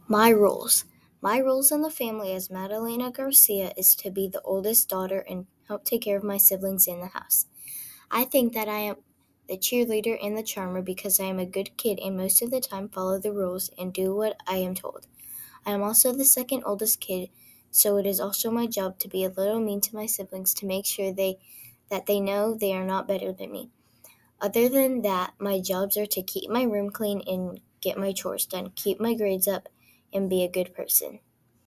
My rules. My rules in the family as Madalena Garcia is to be the oldest daughter and help take care of my siblings in the house. I think that I am the cheerleader and the charmer because I am a good kid and most of the time follow the rules and do what I am told. I am also the second oldest kid, so it is also my job to be a little mean to my siblings to make sure that they know they are not better than me. Other than that, my jobs are to keep my room clean and get my chores done, keep my grades up, and be a good person.